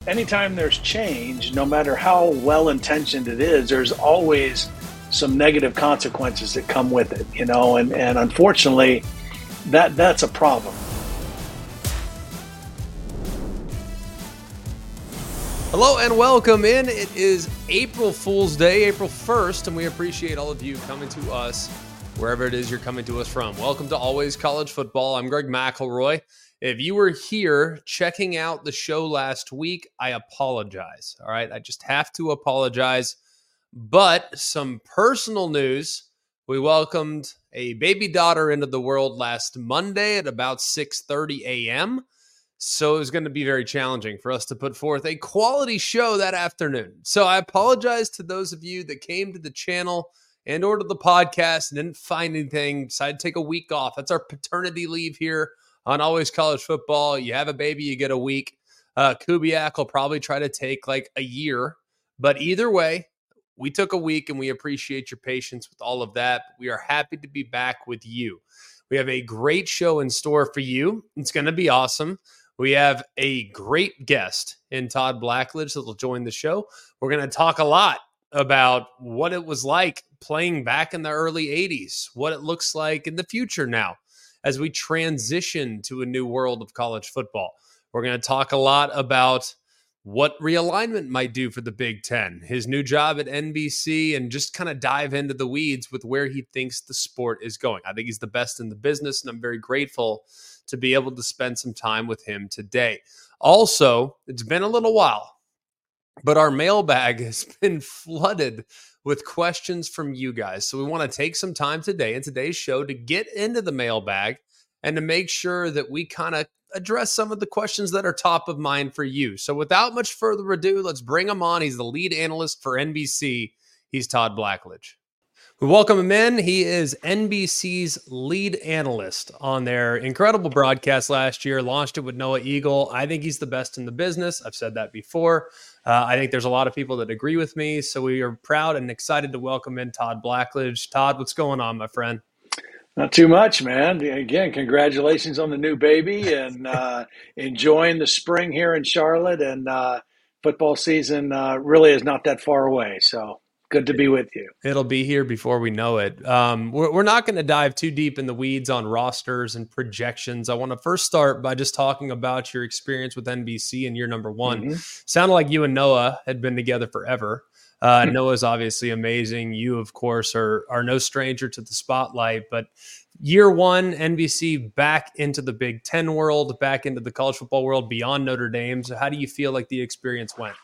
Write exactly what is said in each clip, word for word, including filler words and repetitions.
anytime there's change, no matter how well-intentioned it is, there's always some negative consequences that come with it, you know, and, and unfortunately, that that's a problem. Hello and welcome in. It is April Fool's Day, April first, and we appreciate all of you coming to us wherever it is you're coming to us from. Welcome to Always College Football. I'm Greg McElroy. If you were here checking out the show last week, I apologize. All right, I just have to apologize. But some personal news. We welcomed a baby daughter into the world last Monday at about six thirty a.m., so it was going to be very challenging for us to put forth a quality show that afternoon. So I apologize to those of you that came to the channel and or to the podcast and didn't find anything, decided to take a week off. That's our paternity leave here on Always College Football. You have a baby, you get a week. Uh, Kubiak will probably try to take like a year. But either way, we took a week and we appreciate your patience with all of that. We are happy to be back with you. We have a great show in store for you. It's going to be awesome. We have a great guest in Todd Blackledge that will join the show. We're going to talk a lot about what it was like playing back in the early eighties, what it looks like in the future now as we transition to a new world of college football. We're going to talk a lot about what realignment might do for the Big Ten, his new job at N B C, and just kind of dive into the weeds with where he thinks the sport is going. I think he's the best in the business, and I'm very grateful to be able to spend some time with him today. Also, it's been a little while, but our mailbag has been flooded with questions from you guys. So we want to take some time today in today's show to get into the mailbag and to make sure that we kind of address some of the questions that are top of mind for you. So without much further ado, let's bring him on. He's the lead analyst for N B C. He's Todd Blackledge. We welcome him in. He is N B C's lead analyst on their incredible broadcast last year. Launched it with Noah Eagle. I think he's the best in the business. I've said that before. Uh, I think there's a lot of people that agree with me. So we are proud and excited to welcome in Todd Blackledge. Todd, what's going on, my friend? Not too much, man. Again, congratulations on the new baby and uh, enjoying the spring here in Charlotte. And uh, football season uh, really is not that far away. So good to be with you. It'll be here before we know it. Um, we're, we're not going to dive too deep in the weeds on rosters and projections. I want to first start by just talking about your experience with N B C in year number one. Mm-hmm. Sounded like you and Noah had been together forever. Uh, Noah's obviously amazing. You, of course, are are no stranger to the spotlight. But year one, N B C back into the Big Ten world, back into the college football world beyond Notre Dame. So how do you feel like the experience went?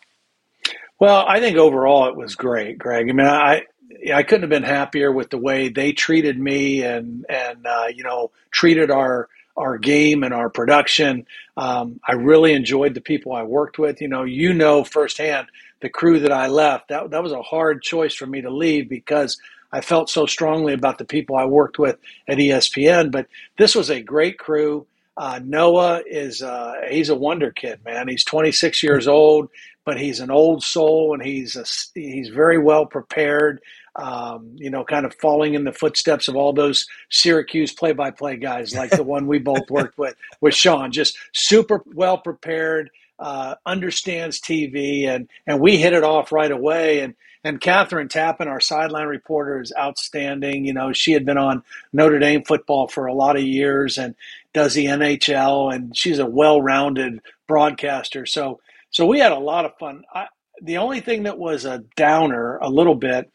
Well, I think overall it was great, Greg. I mean, I I couldn't have been happier with the way they treated me and and uh, you know treated our our game and our production. Um, I really enjoyed the people I worked with. You know, you know firsthand the crew that I left. That that was a hard choice for me to leave because I felt so strongly about the people I worked with at E S P N. But this was a great crew. Uh, Noah is uh, he's a wonder kid, man. He's twenty-six years old, but he's an old soul, and he's a, he's very well prepared. Um, you know, kind of following in the footsteps of all those Syracuse play-by-play guys, like the one we both worked with with Sean. Just super well prepared, uh, understands T V, and and we hit it off right away. And and Catherine Tappan, our sideline reporter, is outstanding. You know, she had been on Notre Dame football for a lot of years and does the N H L, and she's a well-rounded broadcaster. So, so we had a lot of fun. I, the only thing that was a downer a little bit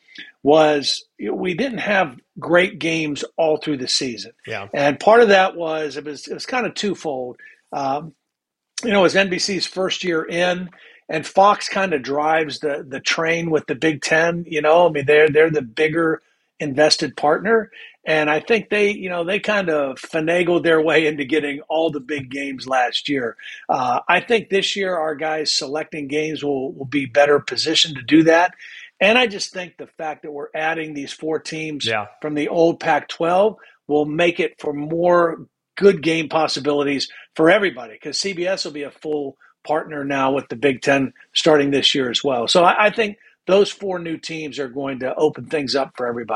was we didn't have great games all through the season. Yeah. And part of that was, it was, it was kind of twofold. Um, you know, it was N B C's first year in, and Fox kind of drives the the train with the Big Ten. You know, I mean, they're they're the bigger invested partner, and I think they, you know, they kind of finagled their way into getting all the big games last year. Uh, I think this year our guys selecting games will will be better positioned to do that, and I just think the fact that we're adding these four teams yeah. from the old Pac twelve will make it for more good game possibilities for everybody, because C B S will be a full partner now with the Big Ten starting this year as well. So I, I think those four new teams are going to open things up for everybody.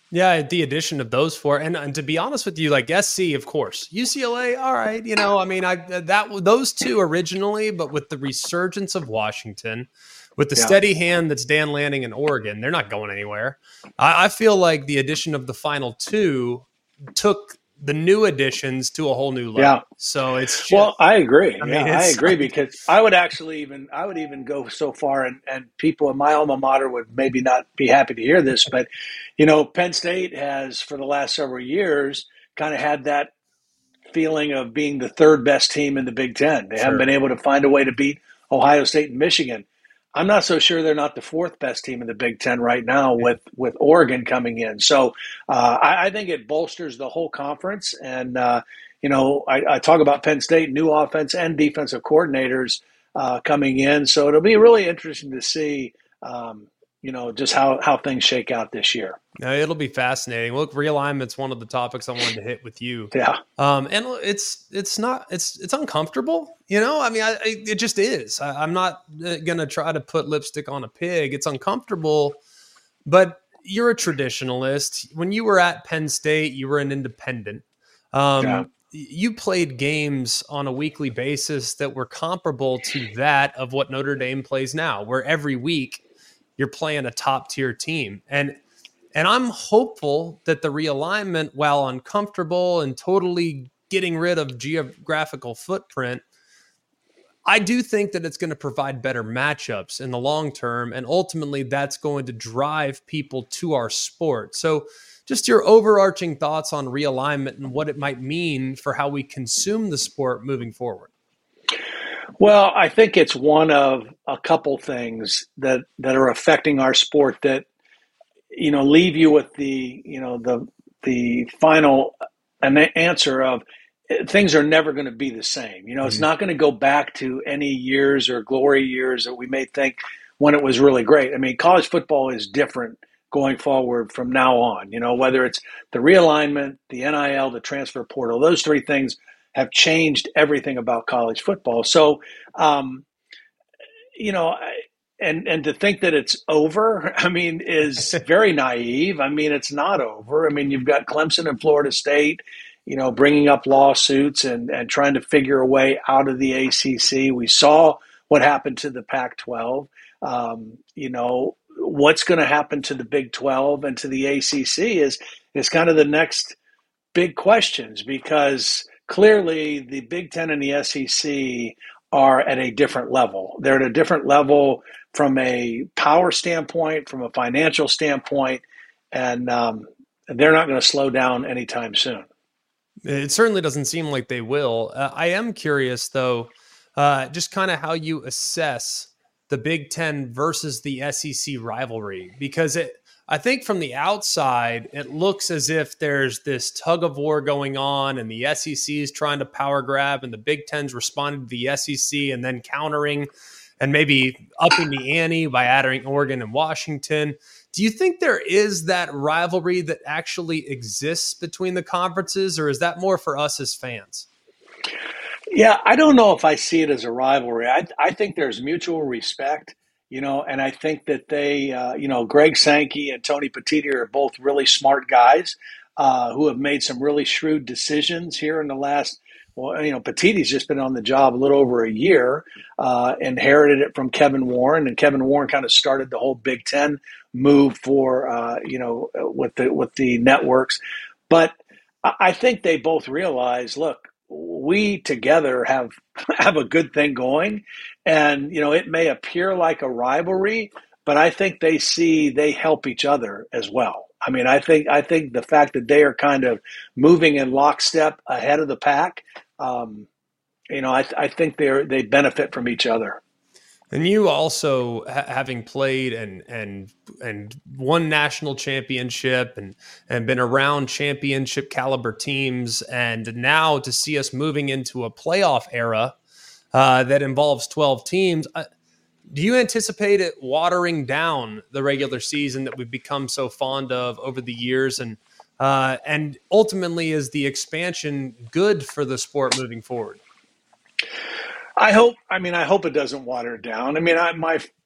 Yeah, the addition of those four, and, and to be honest with you, like S C, of course, U C L A, all right, you know, I mean, I that those two originally, but with the resurgence of Washington, with the Yeah. steady hand that's Dan Lanning in Oregon, they're not going anywhere. I, I feel like the addition of the final two took the new additions to a whole new level. Yeah. So it's just, well, I agree. I yeah, mean, I it's agree like, because I would actually even I would even go so far, and, and people in my alma mater would maybe not be happy to hear this, but you know, Penn State has for the last several years kind of had that feeling of being the third best team in the Big Ten. They sure. haven't been able to find a way to beat Ohio State and Michigan. I'm not so sure they're not the fourth best team in the Big Ten right now with, with Oregon coming in. So uh, I, I think it bolsters the whole conference. And, uh, you know, I, I talk about Penn State, new offense and defensive coordinators uh, coming in. So it'll be really interesting to see, um, you know, just how, how things shake out this year. No, it'll be fascinating. Look, realignment's one of the topics I wanted to hit with you. Yeah. Um, and it's it's not it's it's uncomfortable. You know, I mean, I, I, it just is. I, I'm not gonna try to put lipstick on a pig. It's uncomfortable, but you're a traditionalist. When you were at Penn State, you were an independent. Um, Yeah. You played games on a weekly basis that were comparable to that of what Notre Dame plays now, where every week you're playing a top tier team. And And I'm hopeful that the realignment, while uncomfortable and totally getting rid of geographical footprint, I do think that it's going to provide better matchups in the long term. And ultimately, that's going to drive people to our sport. So just your overarching thoughts on realignment and what it might mean for how we consume the sport moving forward. Well, I think it's one of a couple things that, that are affecting our sport that, you know, leave you with the, you know, the, the final an answer of things are never going to be the same. You know, it's mm-hmm. not going to go back to any years or glory years that we may think when it was really great. I mean, college football is different going forward from now on, you know, whether it's the realignment, the N I L, the transfer portal, those three things have changed everything about college football. So, um, you know, I, And and to think that it's over, I mean, is very naive. I mean, it's not over. I mean, you've got Clemson and Florida State, you know, bringing up lawsuits and, and trying to figure a way out of the A C C. We saw what happened to the Pac twelve. Um, you know, what's going to happen to the Big twelve and to the A C C is is kind of the next big questions, because clearly the Big Ten and the S E C are at a different level. They're at a different level from a power standpoint, from a financial standpoint, and um, they're not going to slow down anytime soon. It certainly doesn't seem like they will. Uh, I am curious, though, uh, just kind of how you assess the Big Ten versus the S E C rivalry, because it, I think from the outside, it looks as if there's this tug of war going on and the S E C is trying to power grab and the Big Ten's responding to the S E C and then countering and maybe upping the ante by adding Oregon and Washington. Do you think there is that rivalry that actually exists between the conferences, or is that more for us as fans? Yeah, I don't know if I see it as a rivalry. I, I think there's mutual respect, you know, and I think that they, uh, you know, Greg Sankey and Tony Petitti are both really smart guys uh, who have made some really shrewd decisions here in the last, well, you know, Petitti's just been on the job a little over a year, uh, inherited it from Kevin Warren, and Kevin Warren kind of started the whole Big Ten move for, uh, you know, with the with the networks. But I think they both realize, look, we together have have a good thing going, and you know, it may appear like a rivalry, but I think they see they help each other as well. I mean, I think I think the fact that they are kind of moving in lockstep ahead of the pack, um, you know, I, I think they they benefit from each other. And you also, ha- having played and and and won national championship and and been around championship caliber teams, and now to see us moving into a playoff era uh, that involves twelve teams, uh, do you anticipate it watering down the regular season that we've become so fond of over the years? And uh, and ultimately, is the expansion good for the sport moving forward? I hope. I mean, I hope it doesn't water it down. I mean, I, my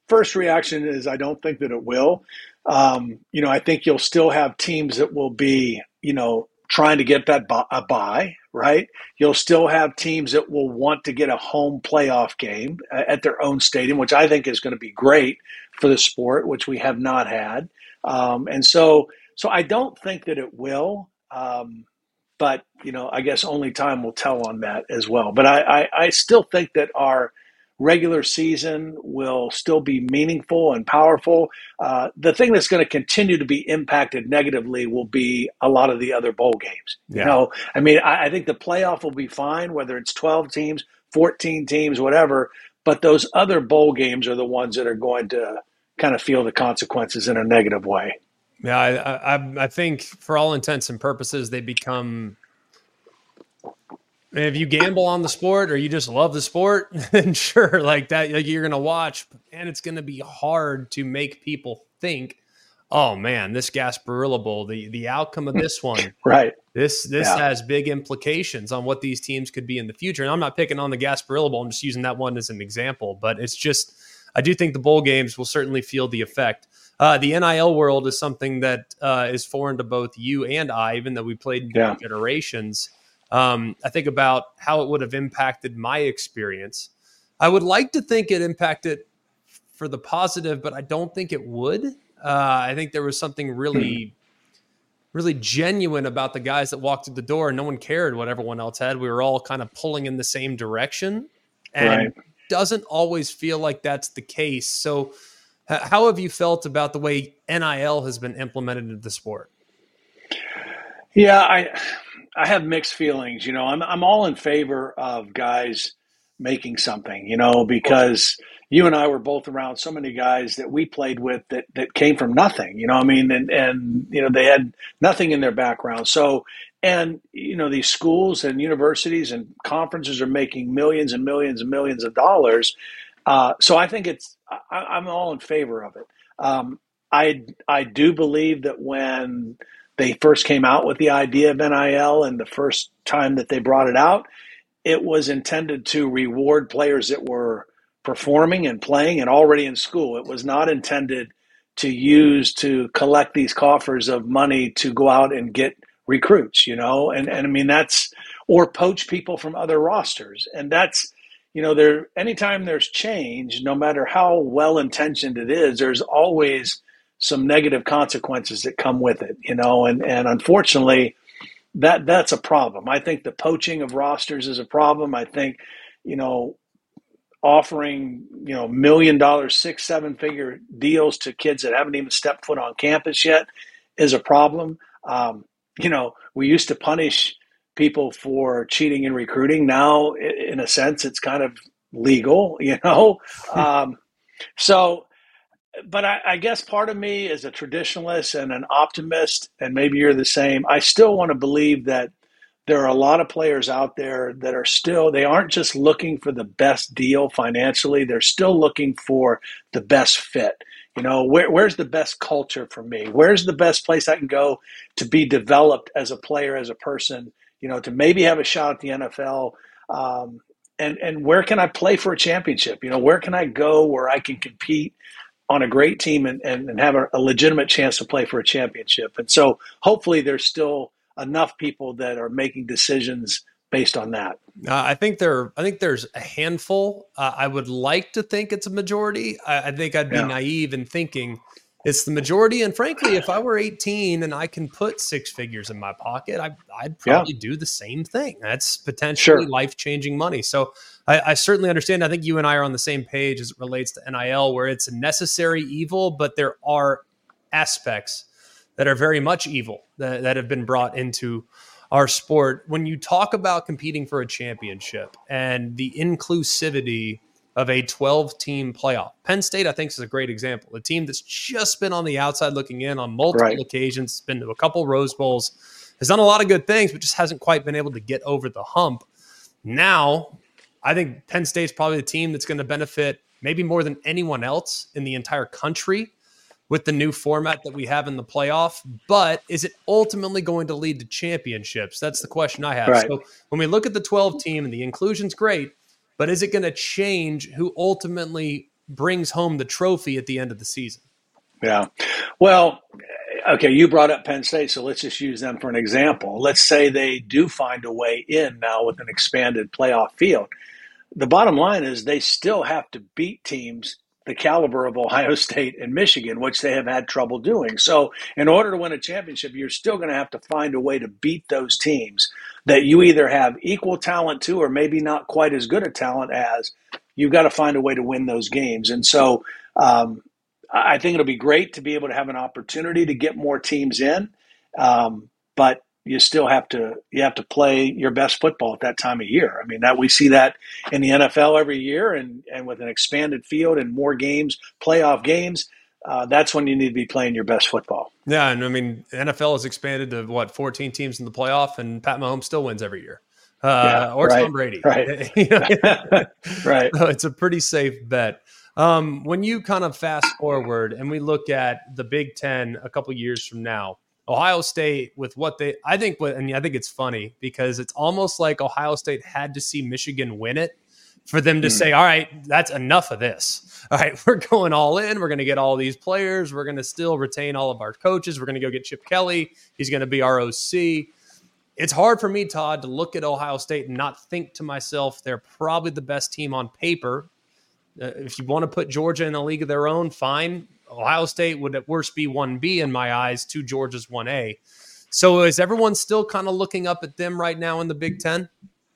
first reaction is I don't think that it will. Um, you know, I think you'll still have teams that will be, you know, trying to get that bu- a bye, right? You'll still have teams that will want to get a home playoff game at their own stadium, which I think is going to be great for the sport, which we have not had. Um, and so, so I don't think that it will. Um, but you know, I guess only time will tell on that as well. But I, I, I still think that our regular season will still be meaningful and powerful. Uh, the thing that's going to continue to be impacted negatively will be a lot of the other bowl games. You Yeah. know, I mean, I, I think the playoff will be fine, whether it's twelve teams, fourteen teams, whatever. But those other bowl games are the ones that are going to kind of feel the consequences in a negative way. Yeah, I, I, I think for all intents and purposes, they become. If you gamble on the sport or you just love the sport, then sure, like that, like you're gonna watch, and it's gonna be hard to make people think, "Oh man, this Gasparilla Bowl, the the outcome of this one, right? This this yeah. has big implications on what these teams could be in the future." And I'm not picking on the Gasparilla Bowl; I'm just using that one as an example. But it's just, I do think the bowl games will certainly feel the effect. Uh, the N I L world is something that uh, is foreign to both you and I, even though we played in yeah. generations. Um, I think about how it would have impacted my experience. I would like to think it impacted for the positive, but I don't think it would. Uh, I think there was something really, really genuine about the guys that walked through the door, and no one cared what everyone else had. We were all kind of pulling in the same direction, and right. it doesn't always feel like that's the case. So h- how have you felt about the way N I L has been implemented into the sport? Yeah, I I have mixed feelings. You know, I'm I'm all in favor of guys making something, you know, because you and I were both around so many guys that we played with that, that came from nothing, you know what I mean? And, and, you know, they had nothing in their background. So, and, you know, these schools and universities and conferences are making millions and millions and millions of dollars. Uh, so I think it's, I, I'm all in favor of it. Um, I, I do believe that when they first came out with the idea of N I L and the first time that they brought it out, it was intended to reward players that were performing and playing and already in school. It was not intended to use to collect these coffers of money to go out and get recruits, you know, and, and I mean, that's, or poach people from other rosters. And that's, you know, there, anytime there's change, no matter how well-intentioned it is, there's always some negative consequences that come with it, you know, and, and unfortunately, that that's a problem. I think the poaching of rosters is a problem. I think, you know, offering, you know, million dollar, six, seven figure deals to kids that haven't even stepped foot on campus yet is a problem. Um, you know, we used to punish people for cheating in recruiting. Now, in a sense, it's kind of legal, you know? um, so, but I, I guess part of me is a traditionalist and an optimist, and maybe you're the same. I still want to believe that there are a lot of players out there that are still, they aren't just looking for the best deal financially. They're still looking for the best fit. You know, where, where's the best culture for me? Where's the best place I can go to be developed as a player, as a person, you know, to maybe have a shot at the N F L? Um, and, and where can I play for a championship? You know, where can I go where I can compete on a great team and, and, and have a, a legitimate chance to play for a championship? And so hopefully there's still enough people that are making decisions based on that. Uh, I think there. I think there's a handful. Uh, I would like to think it's a majority. I, I think I'd be Yeah. naive in thinking it's the majority. And frankly, if I were eighteen and I can put six figures in my pocket, I, I'd probably yeah. do the same thing. That's potentially sure. life-changing money. So I, I certainly understand. I think you and I are on the same page as it relates to N I L, where it's a necessary evil, but there are aspects that are very much evil that, that have been brought into our sport. When you talk about competing for a championship and the inclusivity of a twelve-team playoff, Penn State, I think, is a great example. A team that's just been on the outside looking in on multiple right. occasions, been to a couple Rose Bowls, has done a lot of good things, but just hasn't quite been able to get over the hump. Now, I think Penn State's probably the team that's going to benefit maybe more than anyone else in the entire country with the new format that we have in the playoff. But is it ultimately going to lead to championships? That's the question I have. Right. So when we look at the twelve team and the inclusion's great, but is it going to change who ultimately brings home the trophy at the end of the season. Yeah. Well, okay, you brought up Penn State, so let's just use them for an example. Let's say they do find a way in now with an expanded playoff field. The bottom line is they still have to beat teams the caliber of Ohio State and Michigan, which they have had trouble doing. So in order to win a championship, you're still going to have to find a way to beat those teams that you either have equal talent to or maybe not quite as good a talent as. You've got to find a way to win those games. And so um, I think it'll be great to be able to have an opportunity to get more teams in, um, but you still have to you have to play your best football at that time of year. I mean, that we see that in the N F L every year, and, and with an expanded field and more games, playoff games, uh, that's when you need to be playing your best football. Yeah, and I mean, the N F L has expanded to, what, fourteen teams in the playoff, and Pat Mahomes still wins every year. Uh, yeah, or right, Tom Brady. Right. Right. So it's a pretty safe bet. Um, when you kind of fast forward and we look at the Big Ten a couple years from now, Ohio State with what they, I think, what, and I think it's funny because it's almost like Ohio State had to see Michigan win it for them to mm. say, all right, that's enough of this. All right, we're going all in. We're going to get all these players. We're going to still retain all of our coaches. We're going to go get Chip Kelly. He's going to be our O C. It's hard for me, Todd, to look at Ohio State and not think to myself, they're probably the best team on paper. Uh, if you want to put Georgia in a league of their own, fine. Ohio State would at worst be one B in my eyes, to Georgia's one A. So is everyone still kind of looking up at them right now in the Big Ten?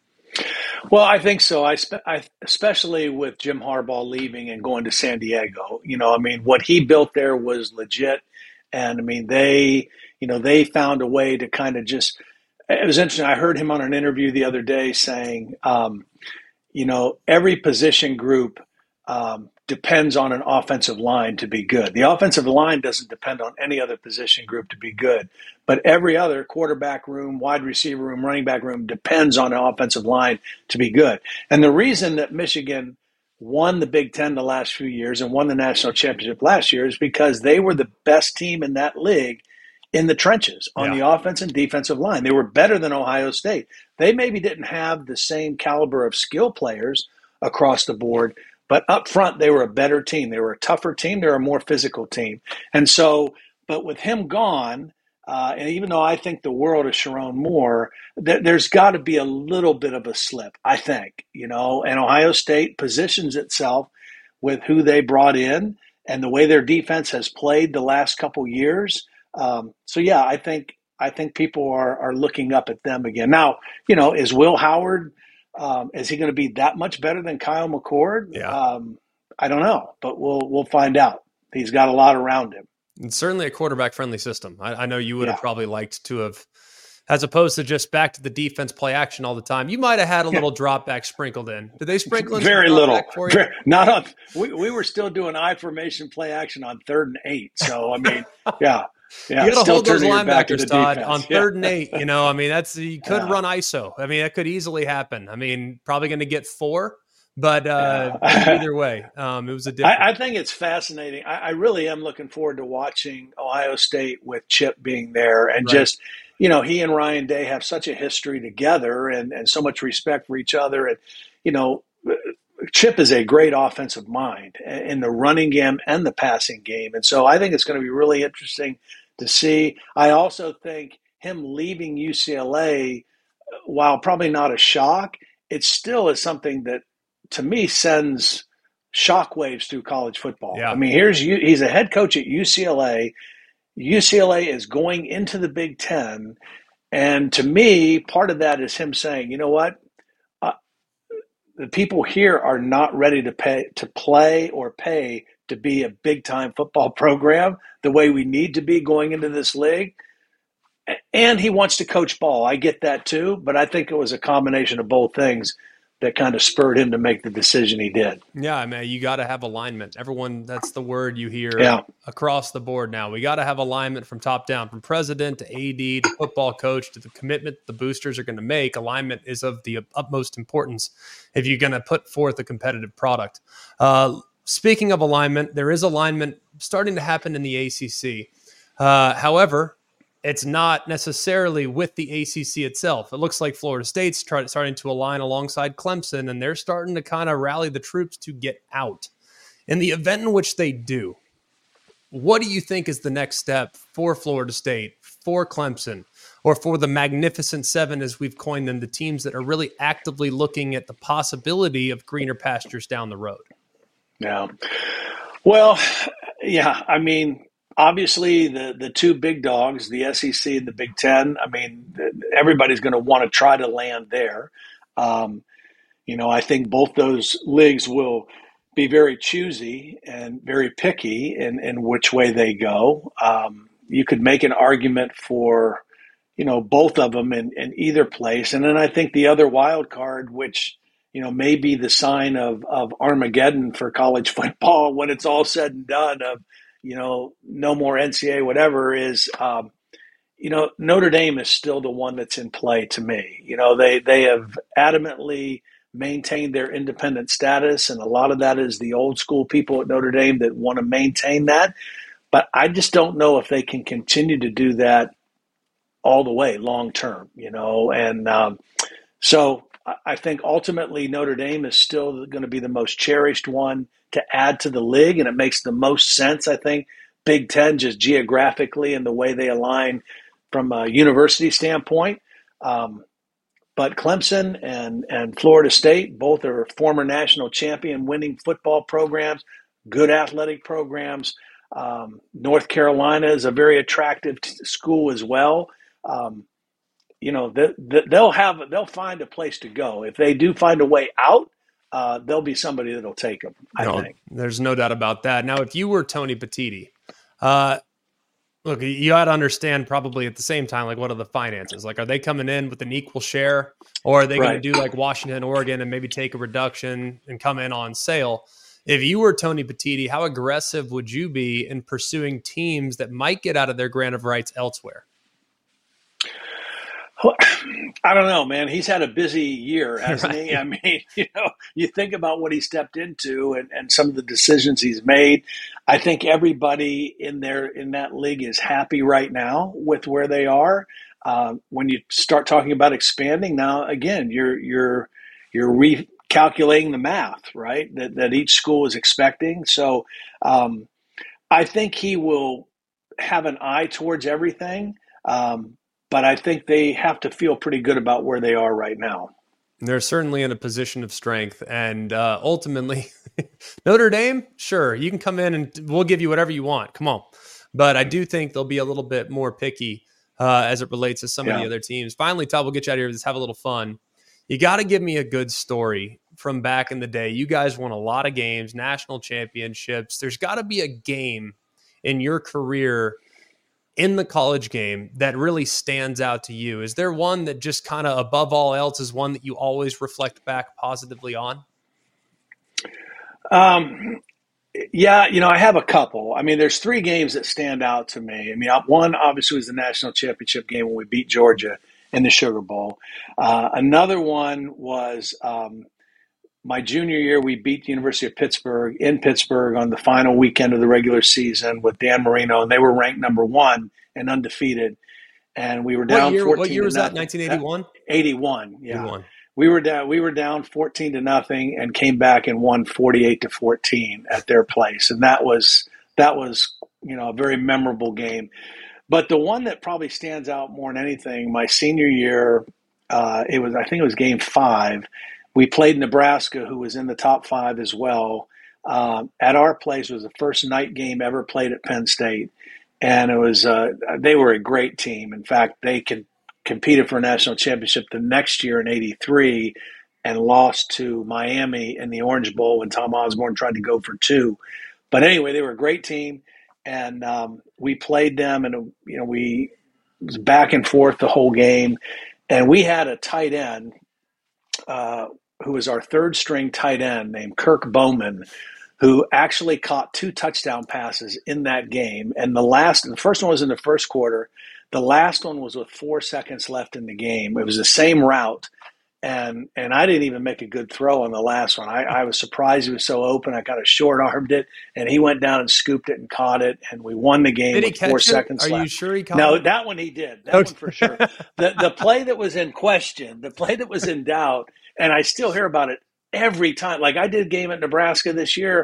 Well, I think so. I, spe- I especially with Jim Harbaugh leaving and going to San Diego. You know, I mean, what he built there was legit, and I mean, they, you know, they found a way to kind of just. It was interesting. I heard him on an interview the other day saying, um, you know, every position group um, depends on an offensive line to be good. The offensive line doesn't depend on any other position group to be good, but every other quarterback room, wide receiver room, running back room depends on an offensive line to be good. And the reason that Michigan won the Big Ten the last few years and won the national championship last year is because they were the best team in that league in the trenches on yeah. the offense and defensive line. They were better than Ohio State. They maybe didn't have the same caliber of skill players across the board, but up front, they were a better team. They were a tougher team. They were a more physical team. And so, but with him gone, uh, and even though I think the world of Sharon Moore, th- there's got to be a little bit of a slip, I think, you know, and Ohio State positions itself with who they brought in and the way their defense has played the last couple years. Um, so, yeah, I think I think people are are looking up at them again. Now, you know, is Will Howard, um, is he going to be that much better than Kyle McCord? Yeah. Um, I don't know, but we'll we'll find out. He's got a lot around him. And certainly a quarterback-friendly system. I, I know you would yeah. have probably liked to have, as opposed to just back to the defense play action all the time. You might have had a little drop back sprinkled in. Did they sprinkle in very some little? For you? Very, not on. We, we were still doing I formation play action on third and eight. So I mean, yeah. Yeah, you got to hold those linebackers, Todd, defense. on third yeah. and eight. You know, I mean, that's you could yeah. run I S O. I mean, that could easily happen. I mean, probably going to get four, but uh, yeah. either way, um, it was a different. I, I think it's fascinating. I, I really am looking forward to watching Ohio State with Chip being there, and right. just, you know, he and Ryan Day have such a history together, and and so much respect for each other, and you know. Chip is a great offensive mind in the running game and the passing game. And so I think it's going to be really interesting to see. I also think him leaving U C L A, while probably not a shock, it still is something that, to me, sends shockwaves through college football. Yeah. I mean, here's you, he's a head coach at U C L A. U C L A is going into the Big Ten. And to me, part of that is him saying, you know what? The people here are not ready to pay to play or pay to be a big-time football program the way we need to be going into this league. And he wants to coach ball. I get that too, but I think it was a combination of both things that kind of spurred him to make the decision he did. Yeah, I mean, you got to have alignment. Everyone, that's the word you hear yeah. across the board now. We got to have alignment from top down, from president to A D to football coach to the commitment the boosters are going to make. Alignment is of the utmost importance if you're going to put forth a competitive product. Uh, speaking of alignment, there is alignment starting to happen in the A C C. Uh, however, it's not necessarily with the A C C itself. It looks like Florida State's try, starting to align alongside Clemson, and they're starting to kind of rally the troops to get out. In the event in which they do, what do you think is the next step for Florida State, for Clemson, or for the Magnificent Seven, as we've coined them, the teams that are really actively looking at the possibility of greener pastures down the road? Yeah. Well, yeah, I mean, obviously the, the two big dogs, the S E C and the Big Ten, I mean, everybody's going to want to try to land there. Um, you know, I think both those leagues will be very choosy and very picky in, in which way they go. Um, you could make an argument for, you know, both of them in, in either place. And then I think the other wild card, which, you know, may be the sign of, of Armageddon for college football when it's all said and done of, you know, no more N C A A, whatever, is, um, you know, Notre Dame is still the one that's in play to me. You know, they, they have adamantly maintained their independent status, and a lot of that is the old school people at Notre Dame that want to maintain that. But I just don't know if they can continue to do that all the way long term, you know. And um, so I think ultimately Notre Dame is still going to be the most cherished one to add to the league, and it makes the most sense, I think, Big Ten just geographically and the way they align from a university standpoint. Um, But Clemson and, and Florida State, both are former national champion winning football programs, good athletic programs. Um, North Carolina is a very attractive t- school as well. Um, you know, they, they'll have they'll find a place to go. If they do find a way out, uh, there'll be somebody that'll take them, I no, think. There's no doubt about that. Now, if you were Tony Petitti, uh, look, you got to understand probably at the same time, like, what are the finances? Like, are they coming in with an equal share, or are they Right. going to do like Washington, Oregon, and maybe take a reduction and come in on sale? If you were Tony Petitti, how aggressive would you be in pursuing teams that might get out of their grant of rights elsewhere? I don't know, man. He's had a busy year, hasn't Right. he? I mean, you know, you think about what he stepped into and, and some of the decisions he's made. I think everybody in there in that league is happy right now with where they are. Uh, when you start talking about expanding, now again, you're you're you're recalculating the math, right? That that each school is expecting. So um, I think he will have an eye towards everything. Um, But I think they have to feel pretty good about where they are right now. They're certainly in a position of strength. And uh, ultimately, Notre Dame, sure, you can come in and we'll give you whatever you want. Come on. But I do think they'll be a little bit more picky uh, as it relates to some Yeah. of the other teams. Finally, Todd, we'll get you out of here. Let's have a little fun. You got to give me a good story from back in the day. You guys won a lot of games, national championships. There's got to be a game in your career in the college game that really stands out to you. Is there one that just kind of above all else is one that you always reflect back positively on? Um, yeah, you know, I have a couple. I mean, there's three games that stand out to me. I mean, one obviously was the national championship game when we beat Georgia in the Sugar Bowl. Uh, another one was um, my junior year. We beat the University of Pittsburgh in Pittsburgh on the final weekend of the regular season with Dan Marino, and they were ranked number one and undefeated. And we were down What year, fourteen. what year was to that? nothing. nineteen eighty-one? eighty-one, yeah. eighty-one. We were down. We were down fourteen to nothing, and came back and won forty-eight to fourteen at their place, and that was that was you know a very memorable game. But the one that probably stands out more than anything, my senior year, uh, it was I think it was game five. We played Nebraska, who was in the top five as well. Um, at our place, it was the first night game ever played at Penn State, and it was uh, they were a great team. In fact, they could. competed for a national championship the next year in eighty-three and lost to Miami in the Orange Bowl when Tom Osborne tried to go for two. But anyway, they were a great team, and um, we played them, and you know we it was back and forth the whole game, and we had a tight end uh, who was our third string tight end named Kirk Bowman, who actually caught two touchdown passes in that game. And the last, the first one was in the first quarter. The last one was with four seconds left in the game. It was the same route, and and I didn't even make a good throw on the last one. I, I was surprised he was so open. I kind of short-armed it, and he went down and scooped it and caught it, and we won the game Did he with catch four it? seconds Are left. you sure he caught No, it? that one he did. That Okay. one for sure. The the play that was in question, the play that was in doubt, and I still hear about it every time. Like I did a game at Nebraska this year,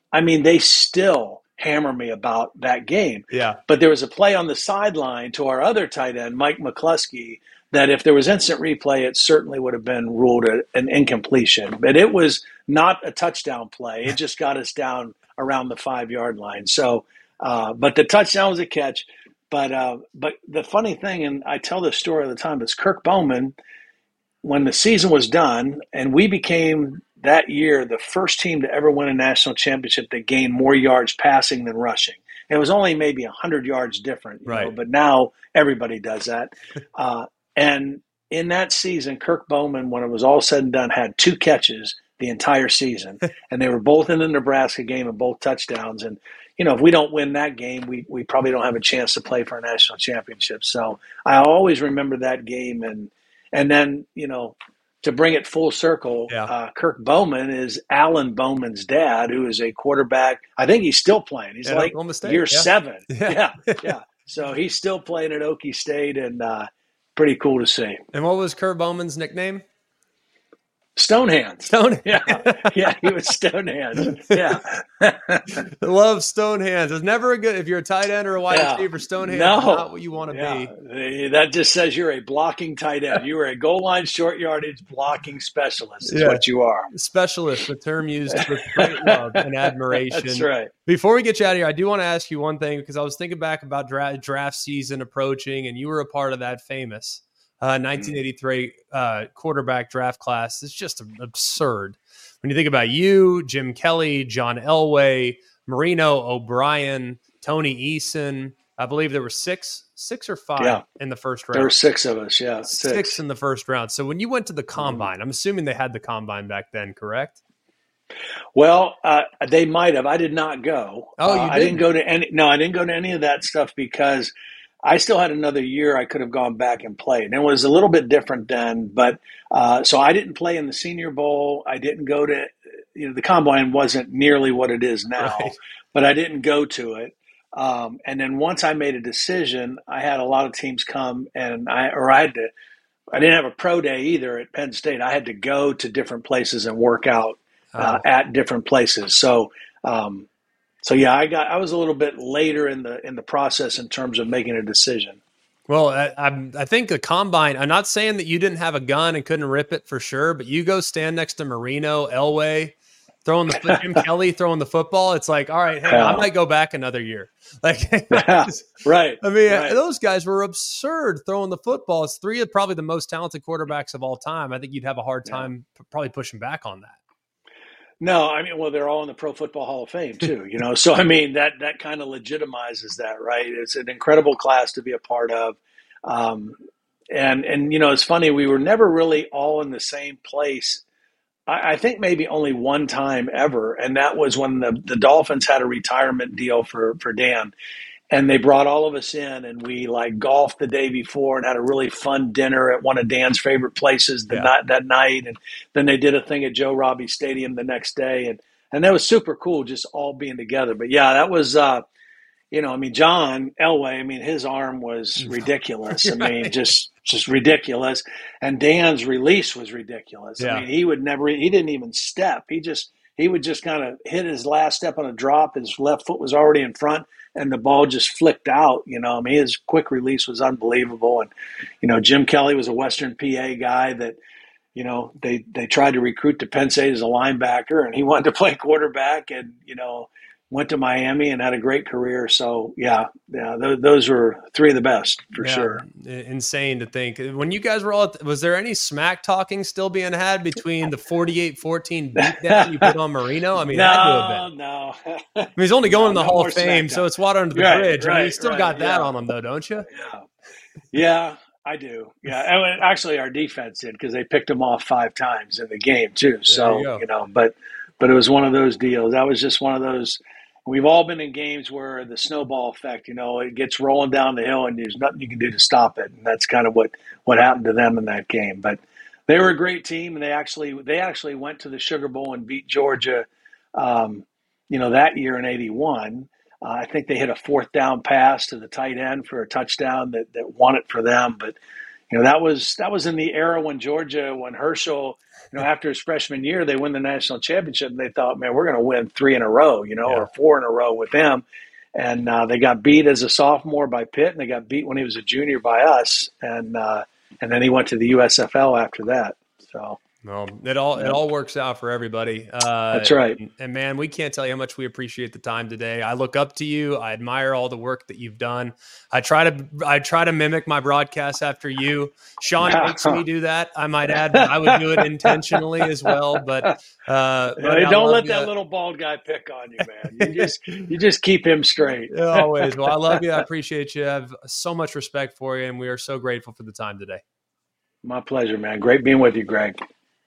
I mean, they still hammer me about that game. Yeah. But there was a play on the sideline to our other tight end, Mike McCluskey, that if there was instant replay, it certainly would have been ruled a, an incompletion. But it was not a touchdown play. It just got us down around the five-yard line. So, uh, but the touchdown was a catch. But uh, but the funny thing, and I tell this story all the time, is Kirk Bowman, when the season was done, and we became that year the first team to ever win a national championship that gained more yards passing than rushing. It was only maybe one hundred yards different, you right. know, but now everybody does that. Uh, and in that season, Kirk Bowman, when it was all said and done, had two catches the entire season. And they were both in the Nebraska game and both touchdowns. And, you know, if we don't win that game, we, we probably don't have a chance to play for a national championship. So I always remember that game. And, and then, you know, to bring it full circle, yeah. uh, Kirk Bowman is Alan Bowman's dad, who is a quarterback. I think he's still playing. He's at like year yeah. seven. Yeah. yeah, yeah. So he's still playing at Okie State, and uh, pretty cool to see. And what was Kirk Bowman's nickname? Stonehands. Stone. Yeah, yeah, he was Stonehands. Yeah, love Stonehands. It's never a good if you're a tight end or a wide yeah. receiver. Stonehands no. is not what you want to yeah. be. That just says you're a blocking tight end. You are a goal line short yardage blocking specialist. Is yeah. what you are. Specialist, the term used with great love and admiration. That's right. Before we get you out of here, I do want to ask you one thing because I was thinking back about draft, draft season approaching, and you were a part of that famous Uh, nineteen eighty-three uh, quarterback draft class. It's just absurd. When you think about you, Jim Kelly, John Elway, Marino, O'Brien, Tony Eason, I believe there were six, six or five yeah. in the first round. There were six of us, yeah. Six, six in the first round. So when you went to the combine, mm-hmm. I'm assuming they had the combine back then, correct? Well, uh, they might have. I did not go. Oh, you uh, didn't? I didn't go to any. No, I didn't go to any of that stuff because I still had another year I could have gone back and played. And it was a little bit different then. But uh, so I didn't play in the Senior Bowl. I didn't go to, you know, the combine wasn't nearly what it is now, right. but I didn't go to it. Um, and then once I made a decision, I had a lot of teams come and I, or I had to, I didn't have a pro day either at Penn State. I had to go to different places and work out uh, oh. at different places. So, um, So yeah, I got. I was a little bit later in the in the process in terms of making a decision. Well, I, I, I think the combine. I'm not saying that you didn't have a gun and couldn't rip it for sure, but you go stand next to Marino, Elway, throwing the Jim Kelly throwing the football. It's like, all right, hey, yeah. I might go back another year. Like, yeah, right. I mean, right. those guys were absurd throwing the football. It's three of probably the most talented quarterbacks of all time. I think you'd have a hard time yeah. probably pushing back on that. No, I mean, well, they're all in the Pro Football Hall of Fame too, you know. So I mean, that that kind of legitimizes that, right? It's an incredible class to be a part of, um, and and you know, it's funny. We were never really all in the same place. I, I think maybe only one time ever, and that was when the the Dolphins had a retirement deal for for Dan. And they brought all of us in, and we like golfed the day before and had a really fun dinner at one of Dan's favorite places the yeah. night, that night. And then they did a thing at Joe Robbie Stadium the next day, and and that was super cool, just all being together. But yeah, that was, uh, you know, I mean, John Elway, I mean, his arm was ridiculous. right. I mean, just just ridiculous. And Dan's release was ridiculous. Yeah. I mean, he would never, he didn't even step. He just he would just kind of hit his last step on a drop. His left foot was already in front. And the ball just flicked out, you know. I mean, his quick release was unbelievable. And, you know, Jim Kelly was a Western P A guy that, you know, they, they tried to recruit to Penn State as a linebacker, and he wanted to play quarterback and, you know, went to Miami and had a great career. So, yeah, yeah, th- those were three of the best for yeah, sure. Insane to think. When you guys were all – was there any smack talking still being had between the forty-eight fourteen beatdown you put on Marino? I mean, no, that had to have been. no. I mean, he's only going no, in the no Hall of Fame, smackdown. so it's water under the right, bridge. Right, I mean, you still right, got that yeah. on him, though, don't you? Yeah, yeah, I do. Yeah, and actually, our defense did because they picked him off five times in the game too. So you, you know, but but it was one of those deals. That was just one of those. We've all been in games where the snowball effect, you know, it gets rolling down the hill and there's nothing you can do to stop it. And that's kind of what, what happened to them in that game. But they were a great team, and they actually they actually went to the Sugar Bowl and beat Georgia, um, you know, that year in eighty-one. Uh, I think they hit a fourth down pass to the tight end for a touchdown that, that won it for them. But You know, that was that was in the era when Georgia, when Herschel, you know, after his freshman year, they win the national championship, and they thought, man, we're going to win three in a row, you know, Yeah. or four in a row with them. And uh, they got beat as a sophomore by Pitt, and they got beat when he was a junior by us, and uh, and then he went to the U S F L after that. So. Well, it all Yep. it all works out for everybody. Uh, That's right. And, and man, we can't tell you how much we appreciate the time today. I look up to you. I admire all the work that you've done. I try to I try to mimic my broadcasts after you. Sean makes me do that. I might add, but I would do it intentionally as well. But, uh, hey, don't let you. that little bald guy pick on you, man. You just you just keep him straight. Always. Well, I love you. I appreciate you. I have so much respect for you, and we are so grateful for the time today. My pleasure, man. Great being with you, Greg.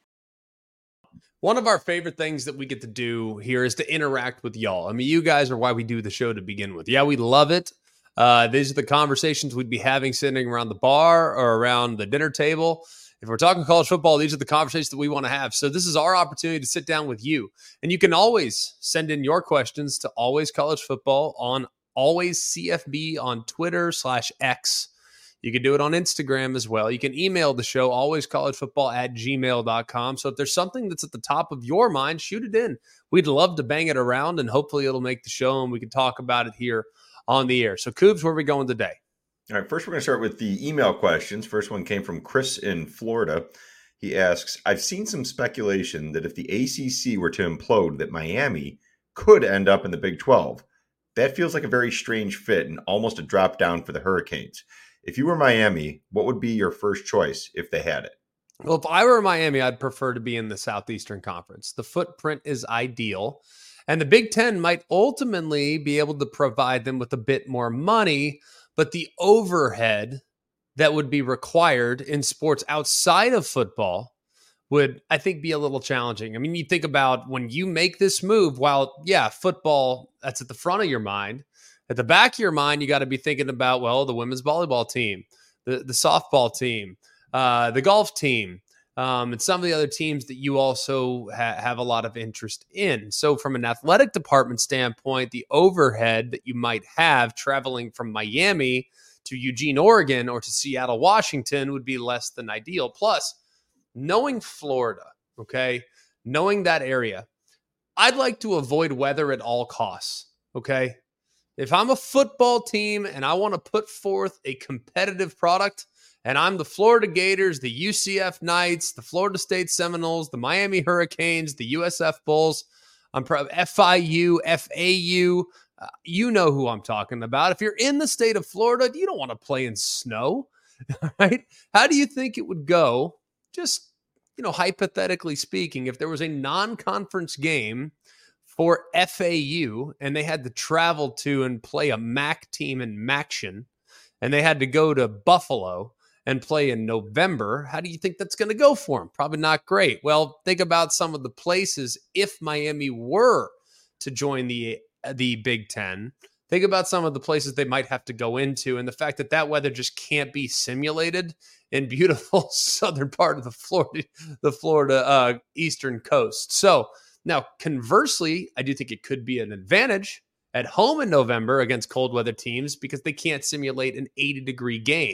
One of our favorite things that we get to do here is to interact with y'all. I mean, you guys are why we do the show to begin with. Yeah, we love it. Uh, these are the conversations we'd be having sitting around the bar or around the dinner table. If we're talking college football, these are the conversations that we want to have. So this is our opportunity to sit down with you. And you can always send in your questions to Always College Football on Always C F B on Twitter slash X. You can do it on Instagram as well. You can email the show, alwayscollegefootball at gmail dot com. So if there's something that's at the top of your mind, shoot it in. We'd love to bang it around, and hopefully it'll make the show, and we can talk about it here on the air. So, Coobs, where are we going today? All right, first we're going to start with the email questions. First one came from Chris in Florida. He asks, I've seen some speculation that if the A C C were to implode, that Miami could end up in the Big twelve. That feels like a very strange fit and almost a drop down for the Hurricanes. If you were Miami, what would be your first choice if they had it? Well, if I were Miami, I'd prefer to be in the Southeastern Conference. The footprint is ideal, and the Big Ten might ultimately be able to provide them with a bit more money, but the overhead that would be required in sports outside of football would, I think, be a little challenging. I mean, you think about when you make this move, while, yeah, football, that's at the front of your mind. At the back of your mind, you got to be thinking about, well, the women's volleyball team, the, the softball team, uh, the golf team, um, and some of the other teams that you also ha- have a lot of interest in. So from an athletic department standpoint, the overhead that you might have traveling from Miami to Eugene, Oregon, or to Seattle, Washington would be less than ideal. Plus, knowing Florida, okay, knowing that area, I'd like to avoid weather at all costs, okay? If I'm a football team and I want to put forth a competitive product, and I'm the Florida Gators, the U C F Knights, the Florida State Seminoles, the Miami Hurricanes, the U S F Bulls, I'm probably F I U, F A U, uh, you know who I'm talking about. If you're in the state of Florida, you don't want to play in snow, right? How do you think it would go, just, you know, hypothetically speaking, if there was a non-conference game for F A U, and they had to travel to and play a M A C team in Maction, and they had to go to Buffalo and play in November? How do you think that's going to go for them? Probably not great. Well, think about some of the places if Miami were to join the the Big Ten. Think about some of the places they might have to go into, and the fact that that weather just can't be simulated in beautiful southern part of the Florida, the Florida uh, eastern coast. So now, conversely, I do think it could be an advantage at home in November against cold weather teams because they can't simulate an eighty degree game.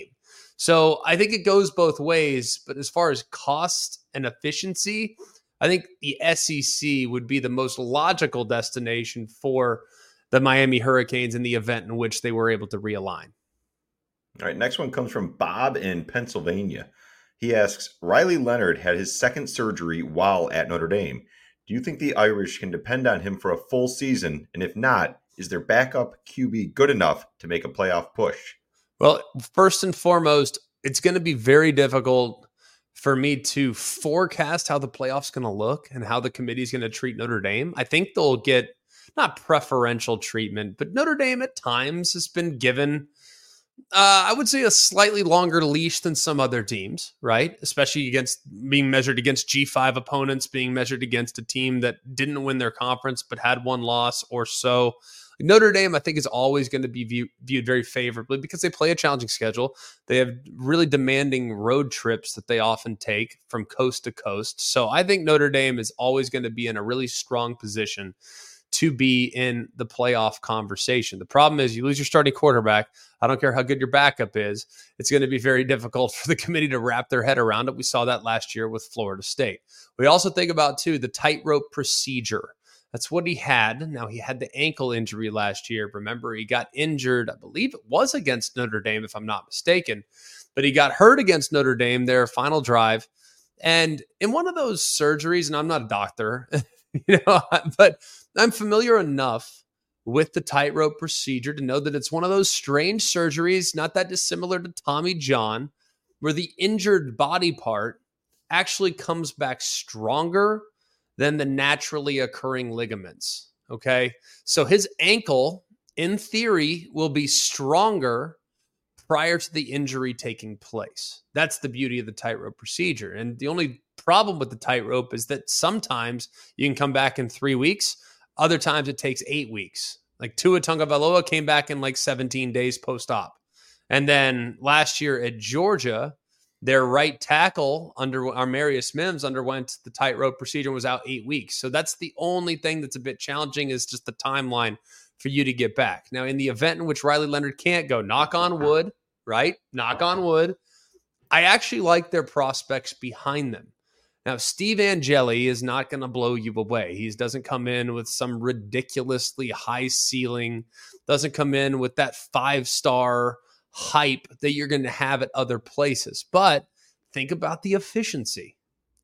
So I think it goes both ways. But as far as cost and efficiency, I think the S E C would be the most logical destination for the Miami Hurricanes in the event in which they were able to realign. All right, next one comes from Bob in Pennsylvania. He asks, Riley Leonard had his second surgery while at Notre Dame. Do you think the Irish can depend on him for a full season? And if not, is their backup Q B good enough to make a playoff push? Well, first and foremost, it's going to be very difficult for me to forecast how the playoff's going to look and how the committee is going to treat Notre Dame. I think they'll get not preferential treatment, but Notre Dame at times has been given, uh, I would say, a slightly longer leash than some other teams, right? Especially against being measured against G five opponents, being measured against a team that didn't win their conference but had one loss or so. Notre Dame, I think, is always going to be view, viewed very favorably because they play a challenging schedule. They have really demanding road trips that they often take from coast to coast. So I think Notre Dame is always going to be in a really strong position to be in the playoff conversation. The problem is you lose your starting quarterback. I don't care how good your backup is. It's going to be very difficult for the committee to wrap their head around it. We saw that last year with Florida State. We also think about, too, the tightrope procedure. That's what he had. Now, he had the ankle injury last year. Remember, he got injured, I believe it was against Notre Dame, if I'm not mistaken. But he got hurt against Notre Dame, their final drive. And in one of those surgeries, and I'm not a doctor, you know, but I'm familiar enough with the tightrope procedure to know that it's one of those strange surgeries, not that dissimilar to Tommy John, where the injured body part actually comes back stronger than the naturally occurring ligaments. Okay. So his ankle, in theory, will be stronger prior to the injury taking place. That's the beauty of the tightrope procedure. And the only problem with the tightrope is that sometimes you can come back in three weeks. Other times it takes eight weeks. Like Tua Tagovailoa came back in like seventeen days post-op. And then last year at Georgia, their right tackle under Armarius Mims underwent the tightrope procedure and was out eight weeks. So that's the only thing that's a bit challenging is just the timeline for you to get back. Now, in the event in which Riley Leonard can't go, knock on wood, right? Knock on wood. I actually like their prospects behind them. Now, Steve Angeli is not going to blow you away. He doesn't come in with some ridiculously high ceiling, doesn't come in with that five-star hype that you're going to have at other places. But think about the efficiency.